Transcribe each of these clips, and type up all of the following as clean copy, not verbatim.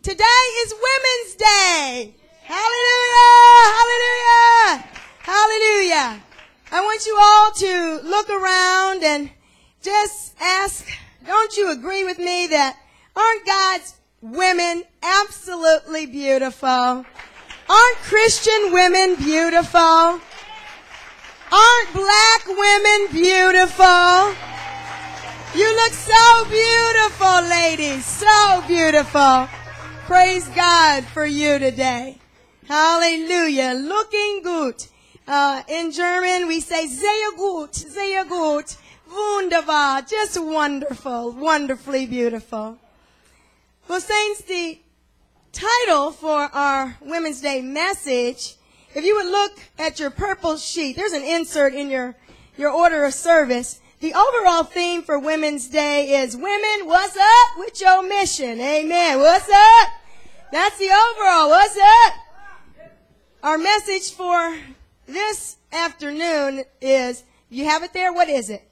Today is Women's Day. Hallelujah, hallelujah, hallelujah. I want you all to look around and just ask, don't you agree with me that aren't God's women absolutely beautiful? Aren't Christian women beautiful? Aren't black women beautiful? You look so beautiful, ladies, so beautiful. Praise God for you today. Hallelujah. Looking good. In German, we say sehr gut, wunderbar, just wonderful, wonderfully beautiful. Well, saints, the title for our Women's Day message, if you would look at your purple sheet, there's an insert in your order of service. The overall theme for Women's Day is, women, what's up with your mission? Amen. What's up? That's the overall. What's up? Our message for this afternoon is, you have it there? What is it?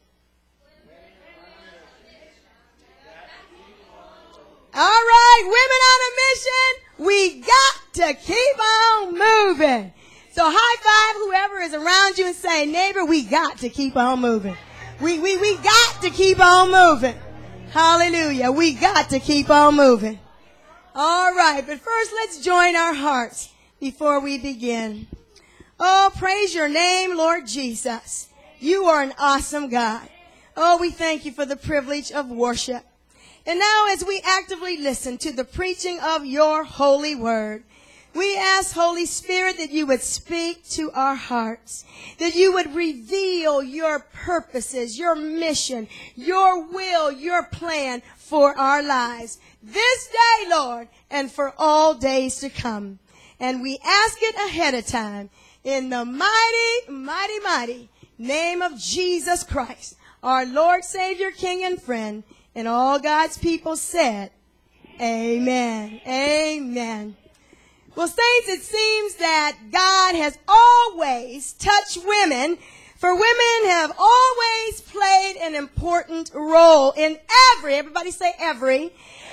All right, women on a mission, we got to keep on moving. So high five whoever is around you and say, neighbor, we got to keep on moving. We got to keep on moving. Hallelujah. We got to keep on moving. All right, but first let's join our hearts before we begin. Oh, praise your name, Lord Jesus. You are an awesome God. Oh, we thank you for the privilege of worship. And now as we actively listen to the preaching of your holy word, we ask, Holy Spirit, that you would speak to our hearts, that you would reveal your purposes, your mission, your will, your plan for our lives this day, Lord, and for all days to come. And we ask it ahead of time in the mighty, mighty, mighty name of Jesus Christ, our Lord, Savior, King, and friend. And all God's people said, amen, amen. Well, saints, it seems that God has always touched women, for women have always played an important role in everybody say every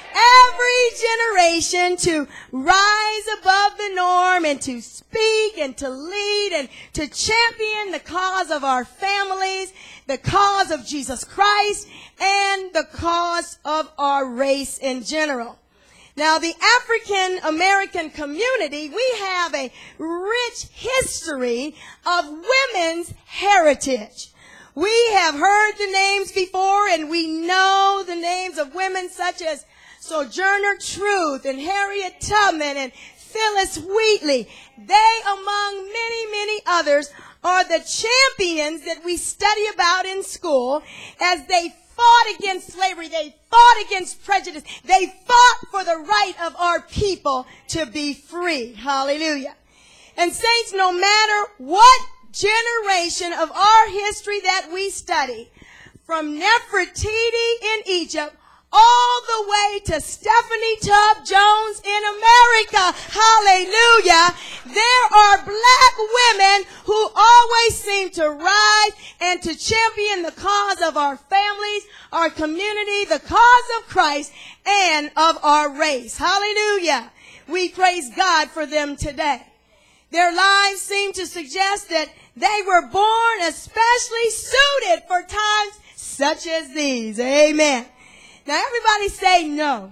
generation to rise above the norm and to speak and to lead and to champion the cause of our families, the cause of Jesus Christ, and the cause of our race in general. Now, the African American community, we have a rich history of women's heritage. We have heard the names before, and we know the names of women such as Sojourner Truth and Harriet Tubman and Phyllis Wheatley. They, among many, many others, are the champions that we study about in school as they fought against slavery. They fought against prejudice. They fought for the right of our people to be free. Hallelujah. And saints, no matter what generation of our history that we study, from Nefertiti in Egypt all the way to Stephanie Tubb Jones in America, hallelujah, there are black women who always seem to rise and to champion the cause of our families, our community, the cause of Christ, and of our race. Hallelujah. We praise God for them today. Their lives seem to suggest that they were born especially suited for times such as these. Amen. Now everybody say no.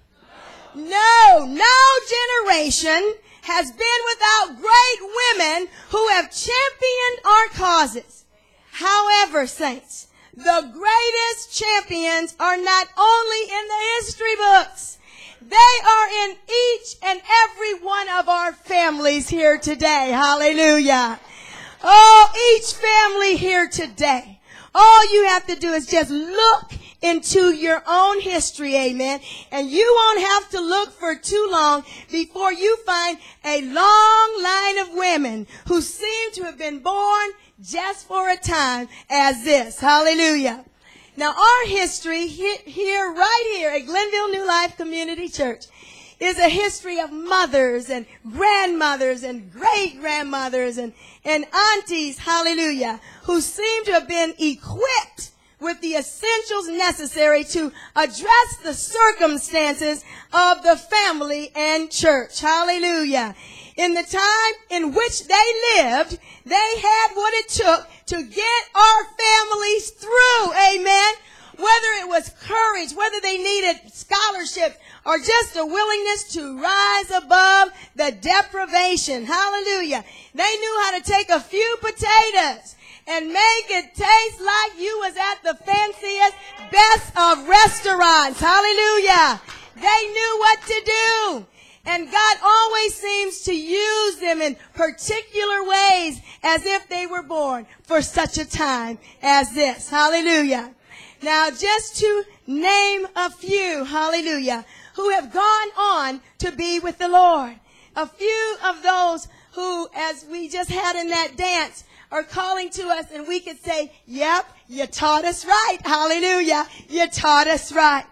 No generation has been without great women who have championed our causes. However, saints, the greatest champions are not only in the history books. They are in each and every one of our families here today. Hallelujah. Oh, each family here today. All you have to do is just look into your own history, amen. And you won't have to look for too long before you find a long line of women who seem to have been born just for a time as this. Hallelujah. Now, our history right here at Glenville New Life Community Church is a history of mothers and grandmothers and great-grandmothers and aunties, hallelujah, who seem to have been equipped with the essentials necessary to address the circumstances of the family and church. Hallelujah. In the time in which they lived, they had what it took to get our families through. Amen. Whether it was courage, whether they needed scholarships, or just a willingness to rise above the deprivation. Hallelujah. They knew how to take a few potatoes and make it taste like you was at the fanciest, best of restaurants. Hallelujah. They knew what to do. And God always seems to use them in particular ways as if they were born for such a time as this. Hallelujah. Now, just to name a few, hallelujah, who have gone on to be with the Lord. A few of those who, as we just had in that dance, are calling to us and we could say, yep, you taught us right. Hallelujah. You taught us right.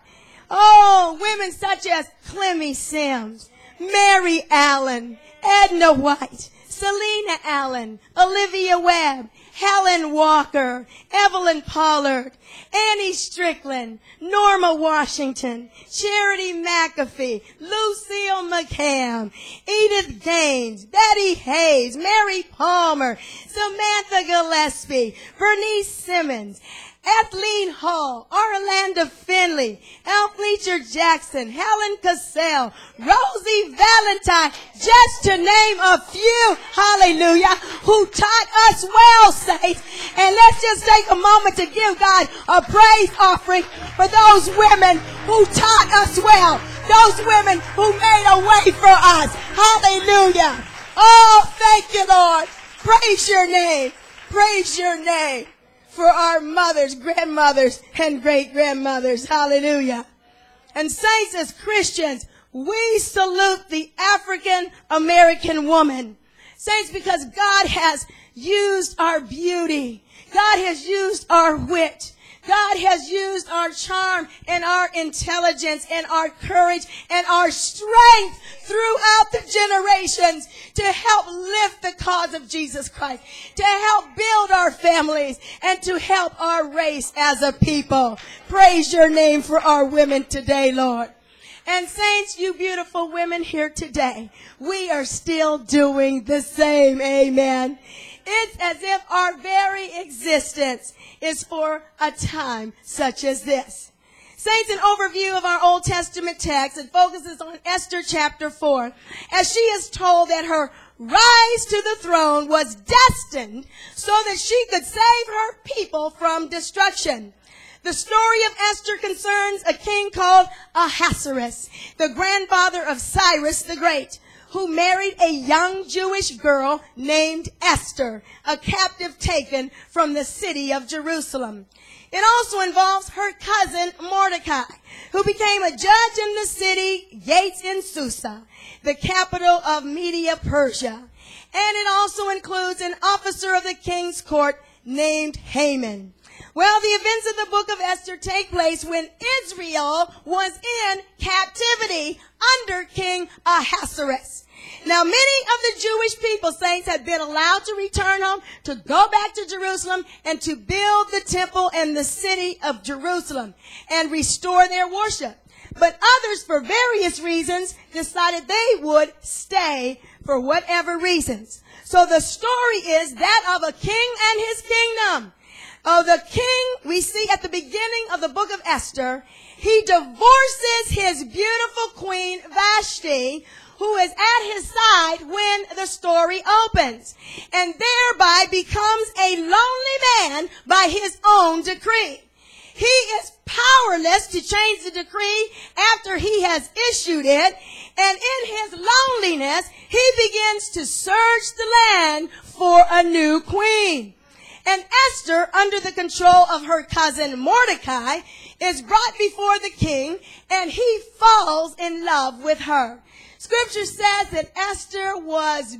Oh, women such as Clemmy Sims, Mary Allen, Edna White, Selena Allen, Olivia Webb, Helen Walker, Evelyn Pollard, Annie Strickland, Norma Washington, Charity McAfee, Lucille McCann, Edith Gaines, Betty Hayes, Mary Palmer, Samantha Gillespie, Bernice Simmons, Ethelene Hall, Orlando Finley, Al Fletcher Jackson, Helen Cassell, Rosie Valentine, just to name a few, hallelujah, who taught us well, saints. And let's just take a moment to give God a praise offering for those women who taught us well, those women who made a way for us. Hallelujah. Oh, thank you, Lord. Praise your name. Praise your name. For our mothers, grandmothers, and great-grandmothers. Hallelujah. And saints, as Christians, we salute the African-American woman. Saints, because God has used our beauty. God has used our wit. God has used our charm and our intelligence and our courage and our strength throughout the generations to help lift the cause of Jesus Christ, to help build our families, and to help our race as a people. Praise your name for our women today, Lord. And saints, you beautiful women here today, we are still doing the same. Amen. It's as if our very existence is for a time such as this. Saints, an overview of our Old Testament text, it focuses on Esther chapter 4, as she is told that her rise to the throne was destined so that she could save her people from destruction. The story of Esther concerns a king called Ahasuerus, the grandfather of Cyrus the Great, who married a young Jewish girl named Esther, a captive taken from the city of Jerusalem. It also involves her cousin Mordecai, who became a judge in the city gates in Susa, the capital of Media Persia. And it also includes an officer of the king's court named Haman. Well, the events of the book of Esther take place when Israel was in captivity under King Ahasuerus. Now, many of the Jewish people, saints, had been allowed to return home, to go back to Jerusalem, and to build the temple and the city of Jerusalem and restore their worship. But others, for various reasons, decided they would stay for whatever reasons. So the story is that of a king and his kingdom. The king, we see at the beginning of the book of Esther, he divorces his beautiful queen Vashti, who is at his side when the story opens, and thereby becomes a lonely man by his own decree. He is powerless to change the decree after he has issued it, and in his loneliness, he begins to search the land for a new queen. And Esther, under the control of her cousin Mordecai, is brought before the king, and he falls in love with her. Scripture says that Esther was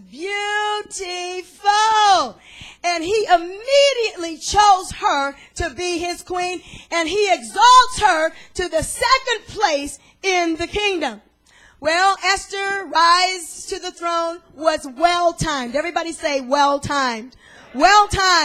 beautiful, and he immediately chose her to be his queen, and he exalts her to the second place in the kingdom. Well, Esther's rise to the throne was well-timed. Everybody say well-timed. Well-timed.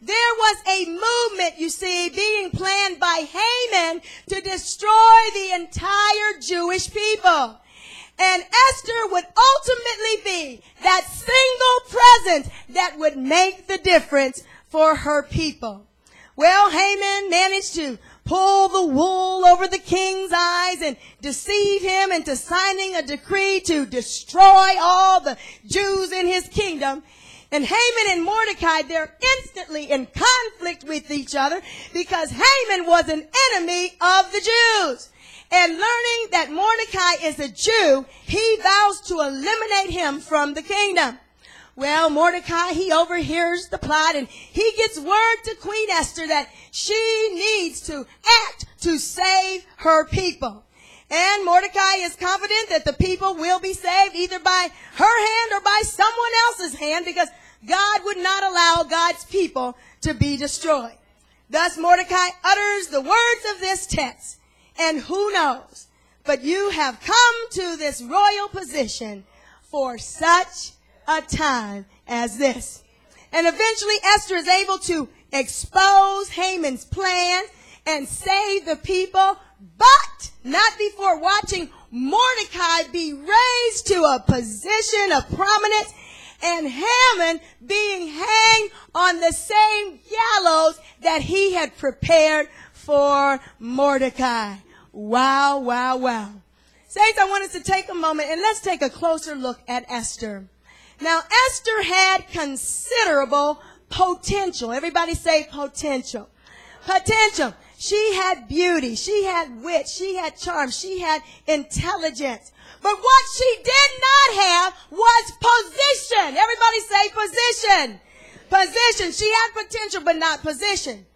There was a movement, you see, being planned by Haman to destroy the entire Jewish people. And Esther would ultimately be that single presence that would make the difference for her people. Well, Haman managed to pull the wool over the king's eyes and deceive him into signing a decree to destroy all the Jews in his kingdom. And Haman and Mordecai, they're instantly in conflict with each other because Haman was an enemy of the Jews. And learning that Mordecai is a Jew, he vows to eliminate him from the kingdom. Well, Mordecai, he overhears the plot and he gets word to Queen Esther that she needs to act to save her people. And Mordecai is confident that the people will be saved either by her hand or by someone else's hand because God would not allow God's people to be destroyed. Thus Mordecai utters the words of this text. And who knows, but you have come to this royal position for such a time as this. And eventually Esther is able to expose Haman's plan and save the people, but not before watching Mordecai be raised to a position of prominence and Haman being hanged on the same gallows that he had prepared for Mordecai. Wow, wow, wow. Saints, I want us to take a moment and let's take a closer look at Esther. Now, Esther had considerable potential. Everybody say potential. Potential. She had beauty. She had wit. She had charm. She had intelligence. But what she did not have was position. Everybody say position. Position. She had potential, but not position.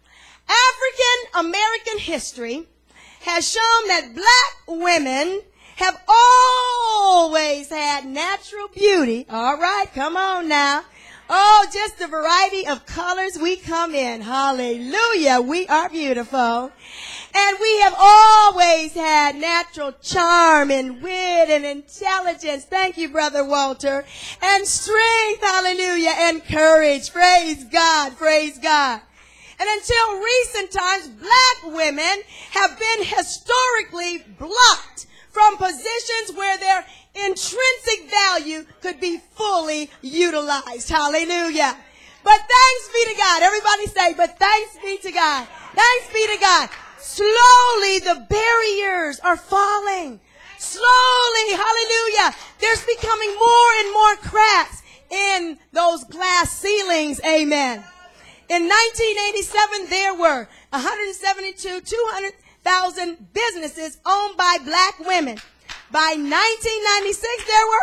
African American history has shown that black women have always had natural beauty. All right, come on now. Oh, just the variety of colors we come in. Hallelujah. We are beautiful. And we have always had natural charm and wit and intelligence. Thank you, Brother Walter. And strength. Hallelujah. And courage. Praise God. Praise God. And until recent times, black women have been historically blocked from positions where their intrinsic value could be fully utilized. Hallelujah. But thanks be to God. Everybody say, but thanks be to God. Thanks be to God. Slowly the barriers are falling. Slowly, hallelujah. There's becoming more and more cracks in those glass ceilings. Amen. In 1987, there were 200,000 businesses owned by black women. By 1996, there were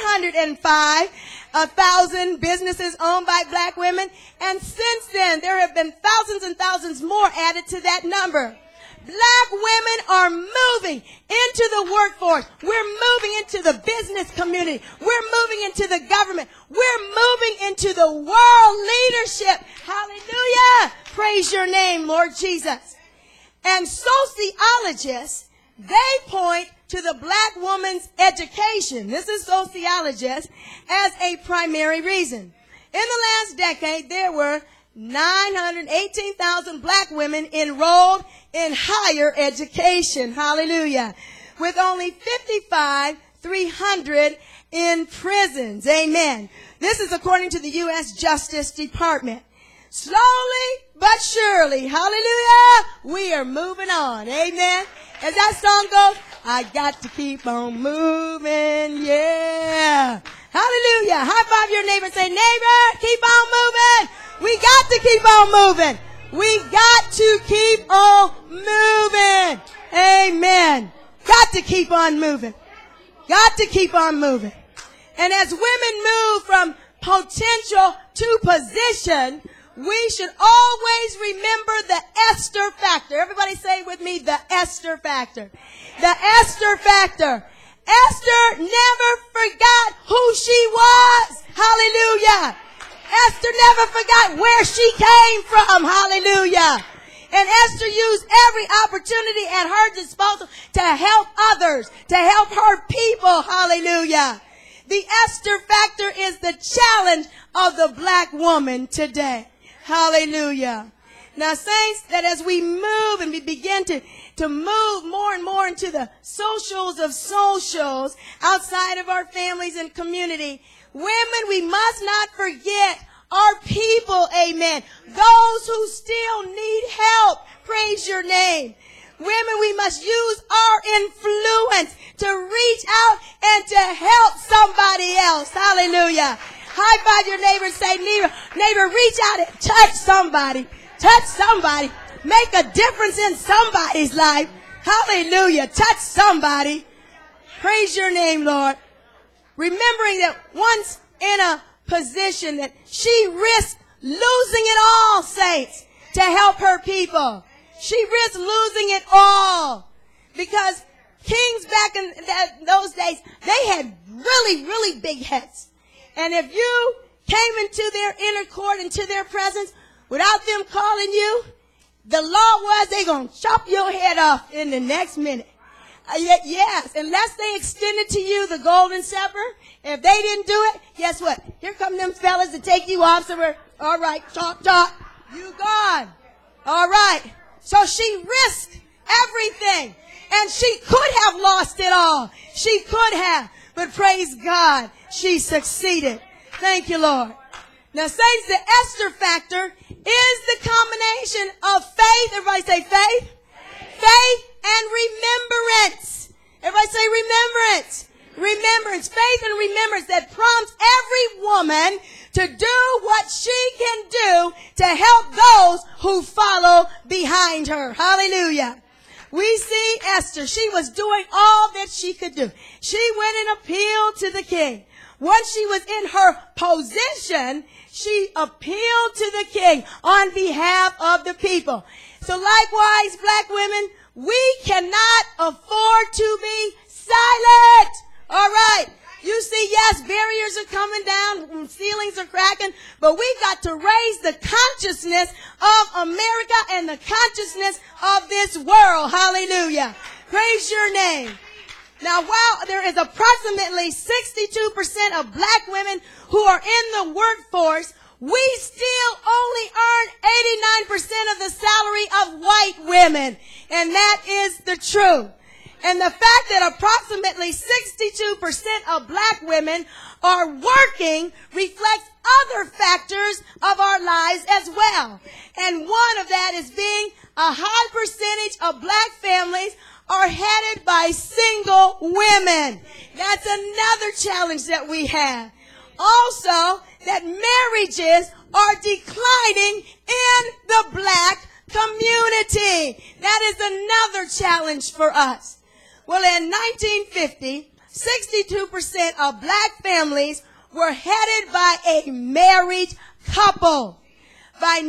405,000 businesses owned by black women. And since then, there have been thousands and thousands more added to that number. Black women are moving into the workforce. We're moving into the business community. We're moving into the government. We're moving into the world leadership. Hallelujah. Praise your name, Lord Jesus. And sociologists, they point to the black woman's education. This is sociologists as a primary reason. In the last decade, there were 918,000 black women enrolled in higher education. Hallelujah. With only 300 in prisons. Amen. This is according to the U.S. Justice Department. Slowly but surely, hallelujah, we are moving on. Amen. As that song goes, I got to keep on moving. Yeah. Hallelujah. High five your neighbor and say, neighbor, keep on moving. We got to keep on moving. We got to keep on moving. Amen. Got to keep on moving. Got to keep on moving. And as women move from potential to position, we should always remember the Esther factor. Everybody say with me, the Esther factor. The Esther factor. Esther never forgot who she was. Hallelujah. Esther never forgot where she came from. Hallelujah. And Esther used every opportunity at her disposal to help others, to help her people. Hallelujah. The Esther factor is the challenge of the black woman today. Hallelujah. Now, saints, that as we move and we begin to move more and more into the socials of socials outside of our families and community, women, we must not forget our people, amen. Those who still need help, praise your name. Women, we must use our influence to reach out and to help somebody else. Hallelujah. High five your neighbor and say, neighbor, reach out and touch somebody. Touch somebody. Make a difference in somebody's life. Hallelujah. Touch somebody. Praise your name, Lord. Remembering that once in a position that she risked losing it all, saints, to help her people. She risked losing it all. Because kings back in those days, they had really, really big heads. And if you came into their inner court, into their presence, without them calling you, the law was they're going to chop your head off in the next minute. Yes, unless they extended to you the golden scepter. If they didn't do it, guess what? Here come them fellas to take you off somewhere. All right, talk. You gone. All right. So she risked everything. And she could have lost it all. She could have. But praise God, she succeeded. Thank you, Lord. Now, saints, the Esther factor is the combination of faith. Everybody say faith. Faith and remembrance. Everybody say remembrance. Remembrance. Faith and remembrance that prompts every woman to do what she can do to help those who follow behind her. Hallelujah. We see Esther. She was doing all that she could do. She went and appealed to the king. Once she was in her position, she appealed to the king on behalf of the people. So likewise, black women, we cannot afford to be silent. All right. You see, yes, barriers are coming down, ceilings are cracking, but we've got to raise the consciousness of America and the consciousness of this world. Hallelujah. Praise your name. Now, while there is approximately 62% of black women who are in the workforce, we still only earn 89% of the salary of white women. And that is the truth. And the fact that approximately 62% of black women are working reflects other factors of our lives as well. And one of that is being a high percentage of black families are headed by single women. That's another challenge that we have. Also, that marriages are declining in the black community. That is another challenge for us. Well, in 1950, 62% of black families were headed by a married couple. By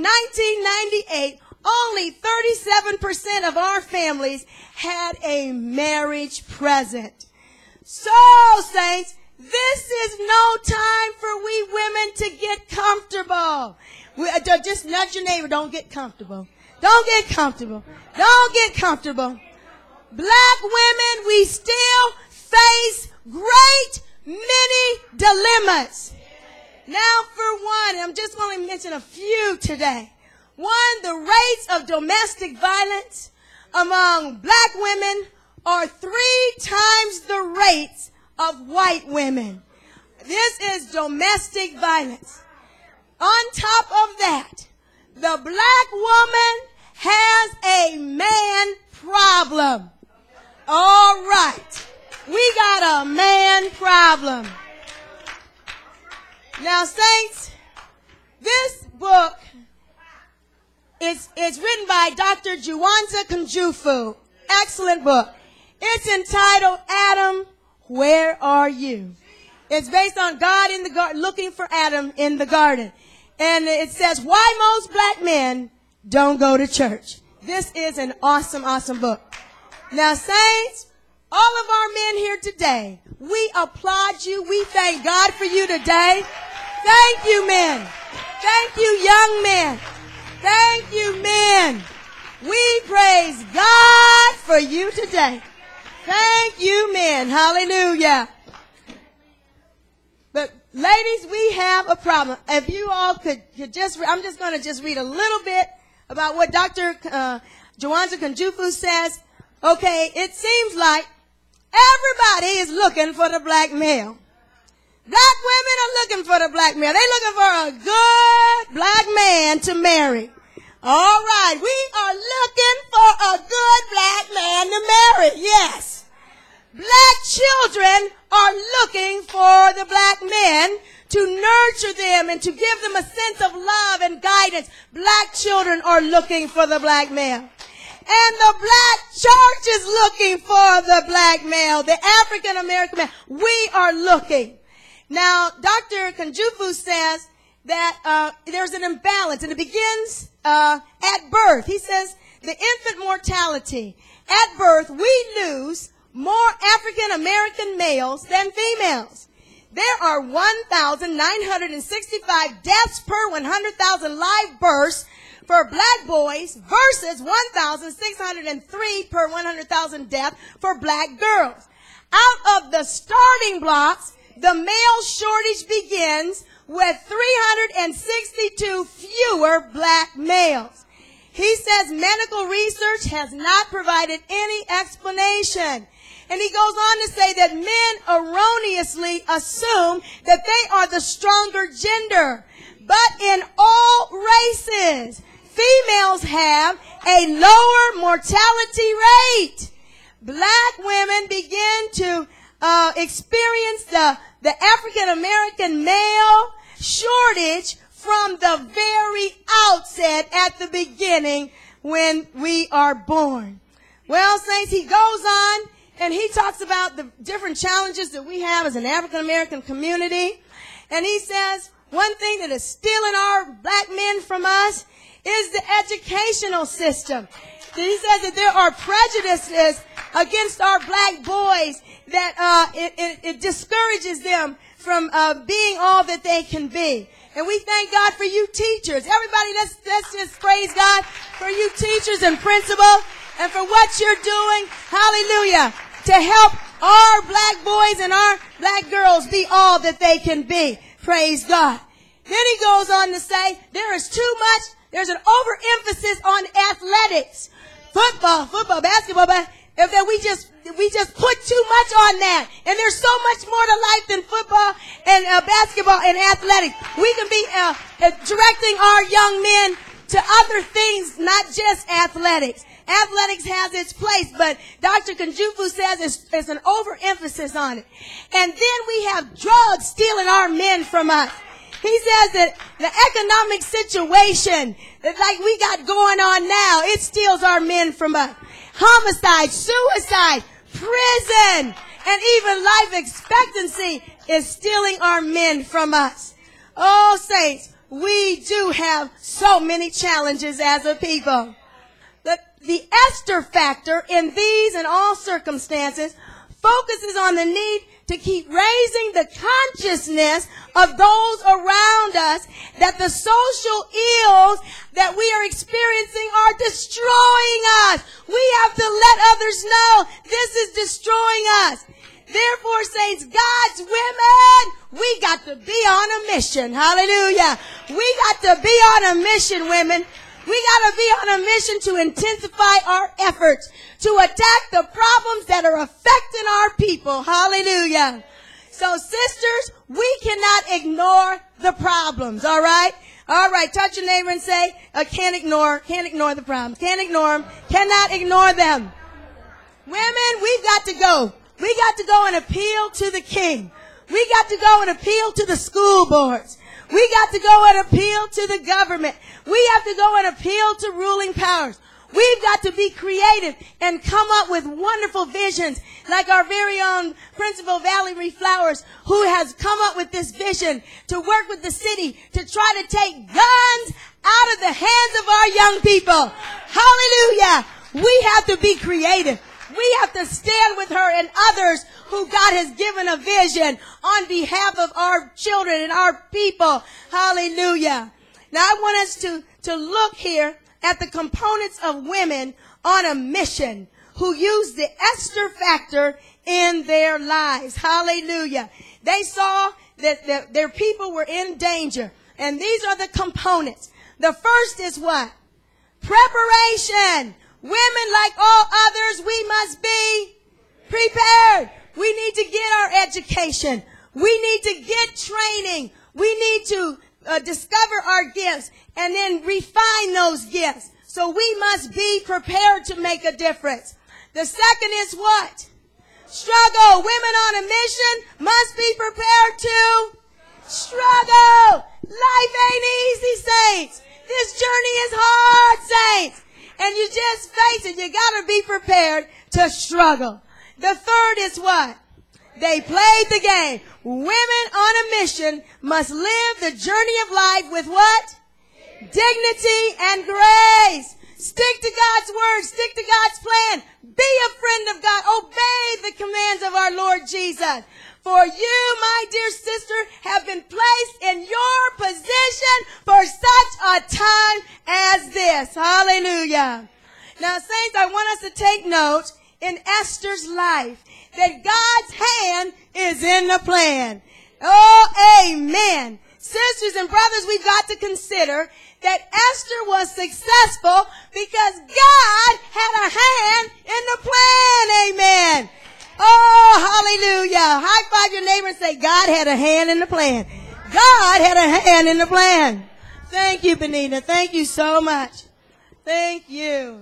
1998, only 37% of our families had a marriage present. So, saints, this is no time for we women to get comfortable. Just nudge your neighbor. Don't get comfortable. Don't get comfortable. Don't get comfortable. Black women, we still face great many dilemmas. Now, for one, I'm just going to mention a few today. One, the rates of domestic violence among black women are 3 times the rates of white women. This is domestic violence. On top of that, the black woman has a man problem. All right. We got a man problem. Now, saints, this book is written by Dr. Juwanza Kunjufu. Excellent book. It's entitled, Adam, Where Are You? It's based on God in the garden, looking for Adam in the garden. And it says, why most black men don't go to church. This is an awesome, awesome book. Now, saints, all of our men here today, we applaud you. We thank God for you today. Thank you, men. Thank you, young men. Thank you, men. We praise God for you today. Thank you, men. Hallelujah. But Ladies, we have a problem. If you all could just, I'm just going to just read a little bit about what Dr. Jawanza Kunjufu says. Okay, it seems like everybody is looking for the black male. Black women are looking for the black male. They're looking for a good black man to marry. All right, we are looking for a good black man to marry. Yes. Black children are looking for the black men to nurture them and to give them a sense of love and guidance. Black children are looking for the black male. And the black church is looking for the black male, the African American man. We are looking. Now, Dr. Kunjufu says that there's an imbalance, and it begins at birth. He says the infant mortality. At birth, we lose more African American males than females. There are 1,965 deaths per 100,000 live births for black boys versus 1,603 per 100,000 deaths for black girls. Out of the starting blocks, the male shortage begins with 362 fewer black males. He says medical research has not provided any explanation. And he goes on to say that men erroneously assume that they are the stronger gender. But in all races, females have a lower mortality rate. Black women begin to experience the African American male shortage from the very outset at the beginning when we are born. Well, saints, he goes on and he talks about the different challenges that we have as an African American community. And he says one thing that is stealing our black men from us is the educational system. He says that there are prejudices against our black boys that it discourages them from being all that they can be. And we thank God for you teachers. Everybody, let's just praise God for you teachers and principals and for what you're doing. Hallelujah. To help our black boys and our black girls be all that they can be. Praise God. Then he goes on to say there's an overemphasis on athletics. Football, basketball, but if that we just put too much on that. And there's so much more to life than football and basketball and athletics. We can be directing our young men to other things, not just athletics. Athletics has its place, but Dr. Kunjufu says it's an overemphasis on it. And then we have drugs stealing our men from us. He says that the economic situation that like we got going on now, it steals our men from us. Homicide, suicide, prison, and even life expectancy is stealing our men from us. Oh, saints, we do have so many challenges as a people. The Esther factor in these and all circumstances focuses on the need to keep raising the consciousness of those around us that the social ills that we are experiencing are destroying us. We have to let others know this is destroying us. Therefore, saints, God's women, we got to be on a mission. Hallelujah. We got to be on a mission, women. We got to be on a mission to intensify our efforts to attack the problems that are affecting our people. Hallelujah. So, sisters, we cannot ignore the problems, all right? All right, touch your neighbor and say, can't ignore the problems. Can't ignore them. Cannot ignore them. Women, we've got to go. We got to go and appeal to the king. We got to go and appeal to the school boards. We got to go and appeal to the government. We have to go and appeal to ruling powers. We've got to be creative and come up with wonderful visions like our very own Principal Valerie Flowers, who has come up with this vision to work with the city to try to take guns out of the hands of our young people. Hallelujah. We have to be creative. We have to stand with her and others who God has given a vision on behalf of our children and our people. Hallelujah. Now I want us to look here at the components of women on a mission who use the Esther factor in their lives. Hallelujah. They saw that their people were in danger. And these are the components. The first is what? Preparation. Women, like all others, we must be prepared. We need to get our education. We need to get training. We need to discover our gifts and then refine those gifts. So we must be prepared to make a difference. The second is what? Struggle. Women on a mission must be prepared to struggle. Life ain't easy, saints. This journey is hard, saints. And you just face it. You got to be prepared to struggle. The third is what? They played the game. Women on a mission must live the journey of life with what? Dignity and grace. Stick to God's word. Stick to God's plan. Be a friend of God. Obey the commands of our Lord Jesus. For you, my dear sister, have been placed in your position for such a time as this. Hallelujah. Now, saints, I want us to take note in Esther's life that God's hand is in the plan. Oh, amen. Sisters and brothers, we've got to consider that Esther was successful because God had a hand in the plan. Amen. Oh, hallelujah. High five your neighbor and say, God had a hand in the plan. God had a hand in the plan. Thank you, Benita. Thank you so much. Thank you.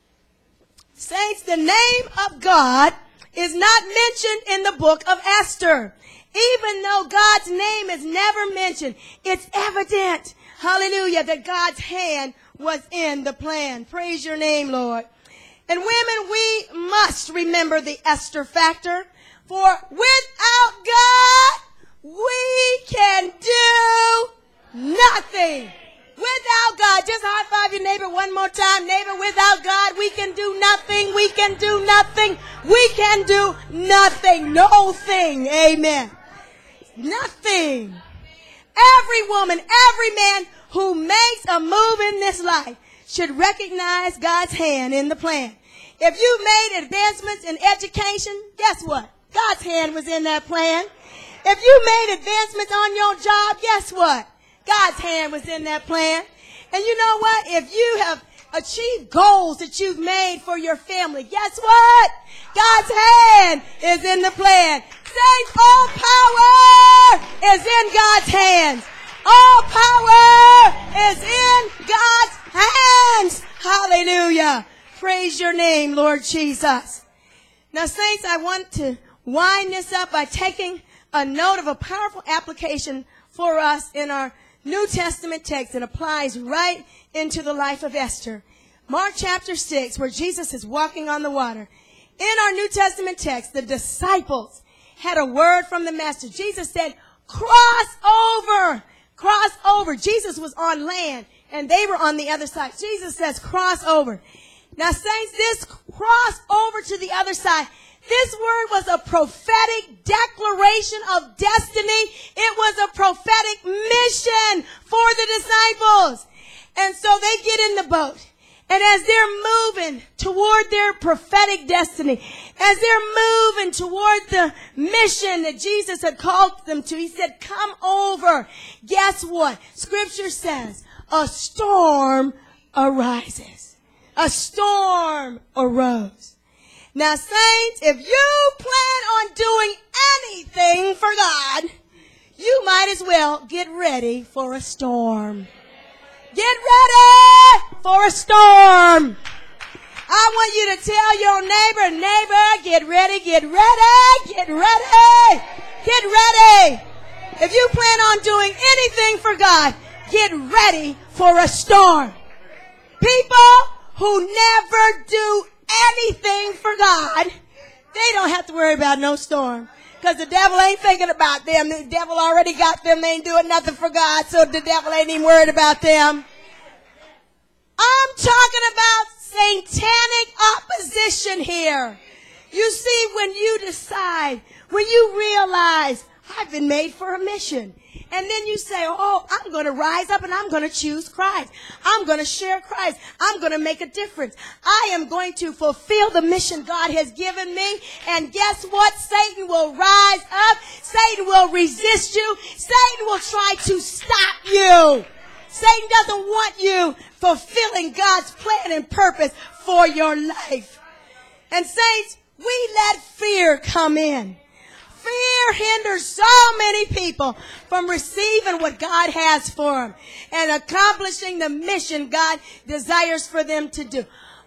Saints, the name of God is not mentioned in the book of Esther. Even though God's name is never mentioned, it's evident, hallelujah, that God's hand was in the plan. Praise your name, Lord. And women, we must remember the Esther factor. For without God, we can do nothing. Without God, just high five your neighbor one more time. Neighbor, without God, we can do nothing. We can do nothing. We can do nothing. No thing. Amen. Nothing. Every woman, every man who makes a move in this life should recognize God's hand in the plan. If you made advancements in education, guess what? God's hand was in that plan. If you made advancements on your job, guess what? God's hand was in that plan. And you know what? If you have achieved goals that you've made for your family, guess what? God's hand is in the plan. Saints, all power is in God's hands. All power is in God's hands. Hallelujah. Praise your name, Lord Jesus. Now, saints, I want to wind this up by taking a note of a powerful application for us in our New Testament text that applies right into the life of Esther. Mark chapter 6, where Jesus is walking on the water. In our New Testament text, the disciples had a word from the Master. Jesus said, cross over. Cross over. Jesus was on land, and they were on the other side. Jesus says, cross over. Now, saints, this cross over to the other side, this word was a prophetic declaration of destiny. It was a prophetic mission for the disciples. And so they get in the boat. And as they're moving toward their prophetic destiny, as they're moving toward the mission that Jesus had called them to, he said, come over. Guess what? Scripture says, a storm arises. A storm arose. Now, saints, if you plan on doing anything for God, you might as well get ready for a storm. Get ready for a storm. I want you to tell your neighbor, get ready, get ready, get ready, get ready. If you plan on doing anything for God, get ready for a storm. People who never do anything for God, they don't have to worry about no storm. Because the devil ain't thinking about them. The devil already got them. They ain't doing nothing for God, so the devil ain't even worried about them. I'm talking about satanic opposition here. You see, when you decide, when you realize, I've been made for a mission. And then you say, oh, I'm going to rise up and I'm going to choose Christ. I'm going to share Christ. I'm going to make a difference. I am going to fulfill the mission God has given me. And guess what? Satan will rise up. Satan will resist you. Satan will try to stop you. Satan doesn't want you fulfilling God's plan and purpose for your life. And saints, we let fear come in. Fear hinders so many people from receiving what God has for them and accomplishing the mission God desires for them to do.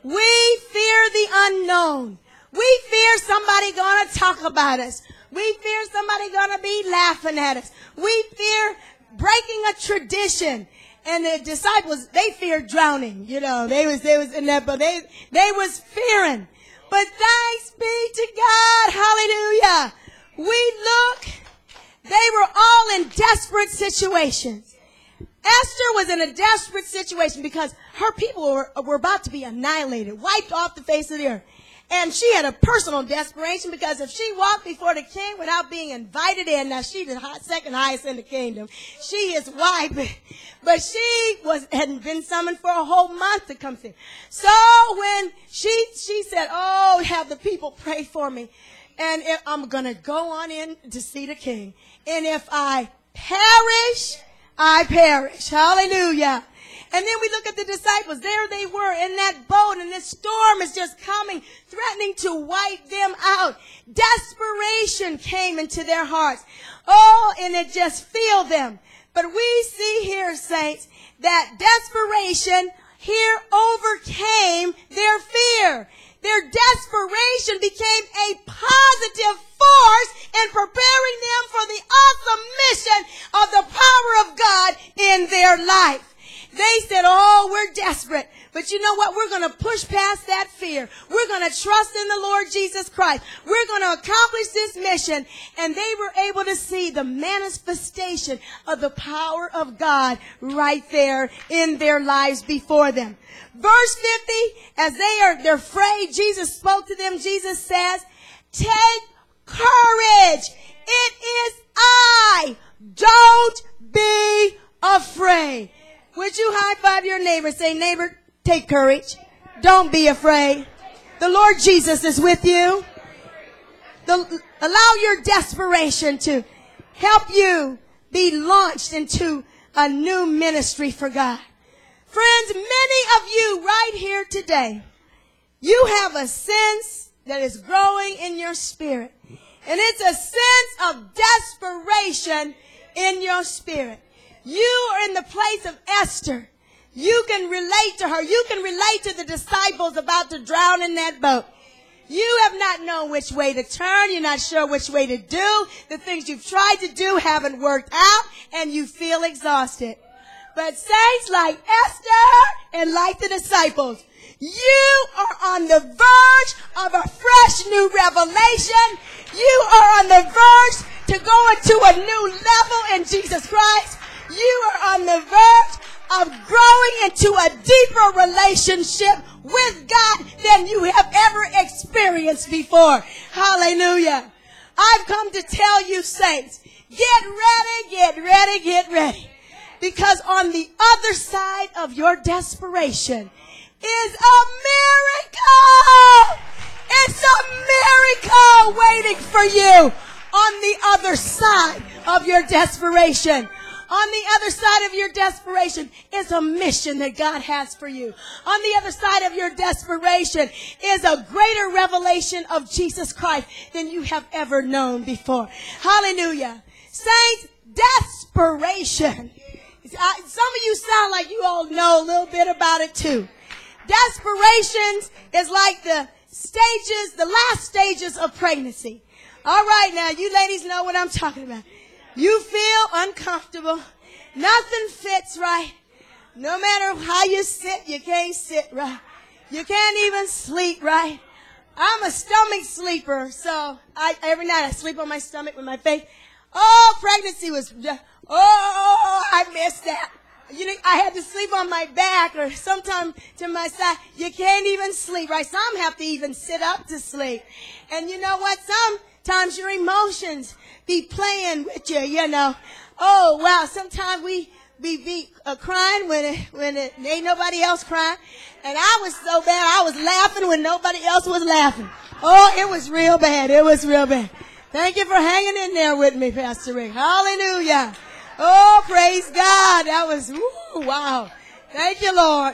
We fear the unknown. We fear somebody going to talk about us. We fear somebody going to be laughing at us. We fear breaking a tradition. And the disciples, they feared drowning. You know, they was in that, but they was fearing. But thanks be to God. Hallelujah. We look, they were all in desperate situations. Esther was in a desperate situation because her people were about to be annihilated, wiped off the face of the earth. And she had a personal desperation because if she walked before the king without being invited in, now she's the second highest in the kingdom. She is white, but she hadn't been summoned for a whole month to come see. So when she said, oh, have the people pray for me. And if I'm going to go on in to see the king. And if I perish, I perish. Hallelujah. And then we look at the disciples. There they were in that boat, and this storm is just coming, threatening to wipe them out. Desperation came into their hearts. Oh, and it just filled them. But we see here, saints, that desperation here overcame their fear. Their desperation became a positive force in preparing them for the awesome mission of the power of God in their life. They said, oh, we're desperate. But you know what? We're going to push past that fear. We're going to trust in the Lord Jesus Christ. We're going to accomplish this mission. And they were able to see the manifestation of the power of God right there in their lives before them. Verse 50, as they're afraid, Jesus spoke to them. Jesus says, take courage. It is I. Don't be afraid. Would you high five your neighbor? Say, neighbor, take courage. Don't be afraid. The Lord Jesus is with you. Allow your desperation to help you be launched into a new ministry for God. Friends, many of you right here today, you have a sense that is growing in your spirit. And it's a sense of desperation in your spirit. You are in the place of Esther. You can relate to her. You can relate to the disciples about to drown in that boat. You have not known which way to turn. You're not sure which way to do. The things you've tried to do haven't worked out, and you feel exhausted. But saints, like Esther and like the disciples, you are on the verge of a fresh new revelation. You are on the verge to go into a new level in Jesus Christ. You are on the verge of growing into a deeper relationship with God than you have ever experienced before. Hallelujah. I've come to tell you, saints, get ready, get ready, get ready. Because on the other side of your desperation is a miracle. It's a miracle waiting for you on the other side of your desperation. On the other side of your desperation is a mission that God has for you. On the other side of your desperation is a greater revelation of Jesus Christ than you have ever known before. Hallelujah. Saints, desperation. Some of you sound like you all know a little bit about it too. Desperation is like the last stages of pregnancy. All right, now you ladies know what I'm talking about. You feel uncomfortable. Nothing fits right. No matter how you sit, you can't sit right. You can't even sleep right. I'm a stomach sleeper, so every night I sleep on my stomach with my face. Oh, pregnancy was, I missed that. You know, I had to sleep on my back or sometime to my side. You can't even sleep right. Some have to even sit up to sleep. And you know what? Sometimes your emotions be playing with you, you know. Oh, wow. Sometimes we be crying when it ain't nobody else crying. And I was so bad, I was laughing when nobody else was laughing. Oh, it was real bad. It was real bad. Thank you for hanging in there with me, Pastor Rick. Hallelujah. Oh, praise God. That was, wow. Thank you, Lord.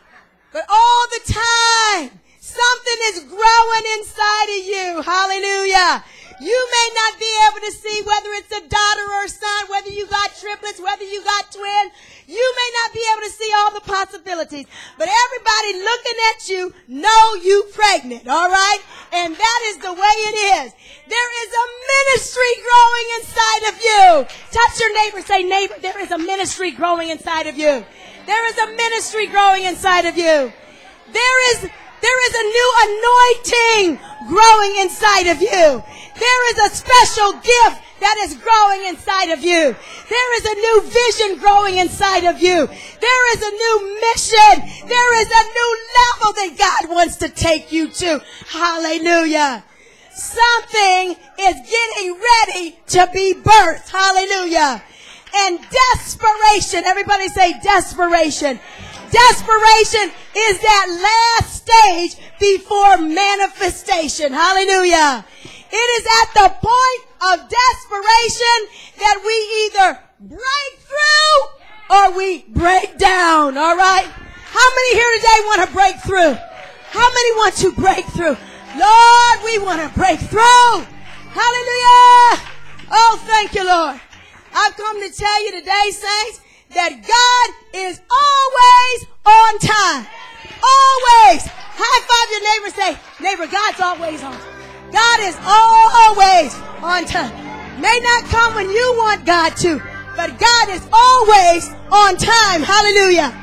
But all the time, something is growing inside of you. Hallelujah. You may not be able to see whether it's a daughter or a son, whether you got triplets, whether you got twins. You may not be able to see all the possibilities. But everybody looking at you know you pregnant, all right? And that is the way it is. There is a ministry growing inside of you. Touch your neighbor, say, neighbor, there is a ministry growing inside of you. There is a ministry growing inside of you. There is a new anointing growing inside of you. There is a special gift that is growing inside of you. There is a new vision growing inside of you. There is a new mission. There is a new level that God wants to take you to. Hallelujah. Something is getting ready to be birthed. Hallelujah. And desperation. Everybody say desperation. Desperation is that last stage before manifestation. Hallelujah. It is at the point of desperation that we either break through or we break down. All right? How many here today want to break through? How many want to break through? Lord, we want to break through. Hallelujah. Oh, thank you, Lord. I've come to tell you today, saints, that God is always on time. Always. High five your neighbor, say, neighbor, God's always on time. God is always on time. May not come when you want God to, but God is always on time. Hallelujah.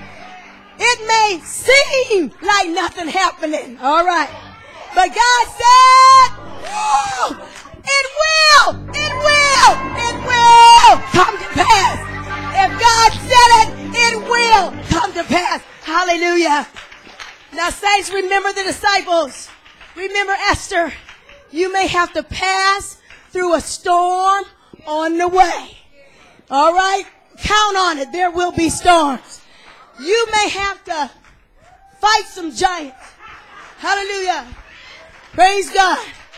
It may seem like nothing happening. All right. But God said, it will come to pass. If God said it, it will come to pass. Hallelujah. Now, saints, remember the disciples. Remember Esther. You may have to pass through a storm on the way. All right? Count on it. There will be storms. You may have to fight some giants. Hallelujah. Praise God.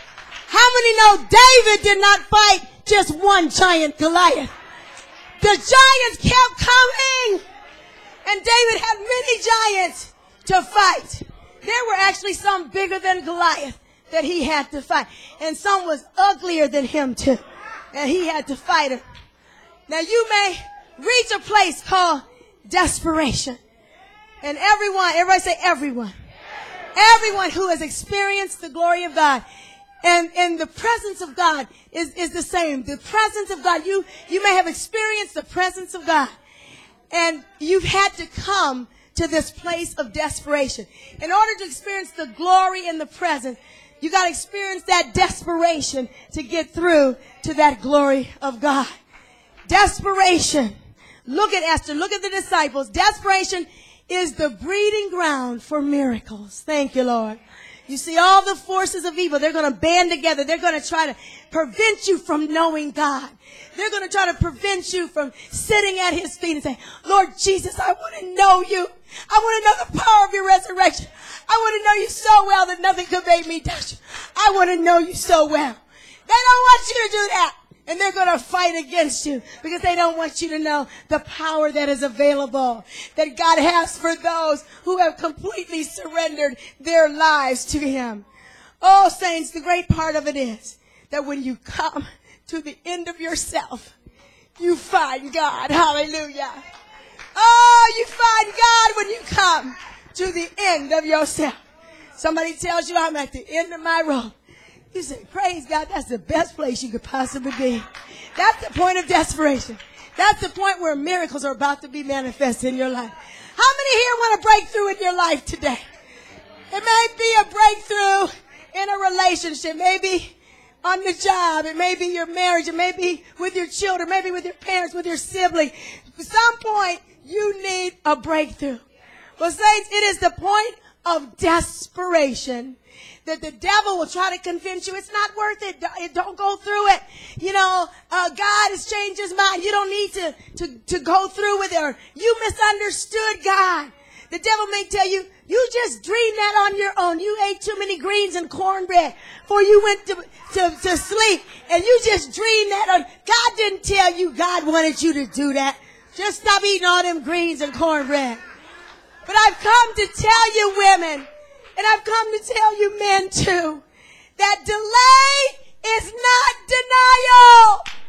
How many know David did not fight just one giant, Goliath? The giants kept coming. And David had many giants to fight. There were actually some bigger than Goliath that he had to fight. And some was uglier than him too. And he had to fight him. Now you may reach a place called desperation. And everybody say everyone. Everyone who has experienced the glory of God and the presence of God is the same. The presence of God, you may have experienced the presence of God. And you've had to come to this place of desperation. In order to experience the glory and the presence, you got to experience that desperation to get through to that glory of God. Desperation. Look at Esther. Look at the disciples. Desperation is the breeding ground for miracles. Thank you, Lord. You see, all the forces of evil, they're going to band together. They're going to try to prevent you from knowing God. They're going to try to prevent you from sitting at his feet and saying, Lord Jesus, I want to know you. I want to know the power of your resurrection. I want to know you so well that nothing could make me touch you. I want to know you so well. They don't want you to do that. And they're going to fight against you because they don't want you to know the power that is available, that God has for those who have completely surrendered their lives to him. Oh, saints, the great part of it is that when you come to the end of yourself, you find God. Hallelujah. Oh, you find God when you come to the end of yourself. Somebody tells you, I'm at the end of my rope. You say, praise God, that's the best place you could possibly be. That's the point of desperation. That's the point where miracles are about to be manifested in your life. How many here want a breakthrough in your life today? It may be a breakthrough in a relationship, maybe on the job, it may be your marriage, it may be with your children, maybe with your parents, with your sibling. At some point, you need a breakthrough. Well, saints, it is the point of desperation that the devil will try to convince you it's not worth it. Don't go through it. God has changed his mind. You don't need to go through with it. Or you misunderstood God. The devil may tell you, you just dreamed that on your own. You ate too many greens and cornbread before you went to sleep. And you just dreamed that. God didn't tell you God wanted you to do that. Just stop eating all them greens and cornbread. But I've come to tell you women, and I've come to tell you men too, that delay is not denial.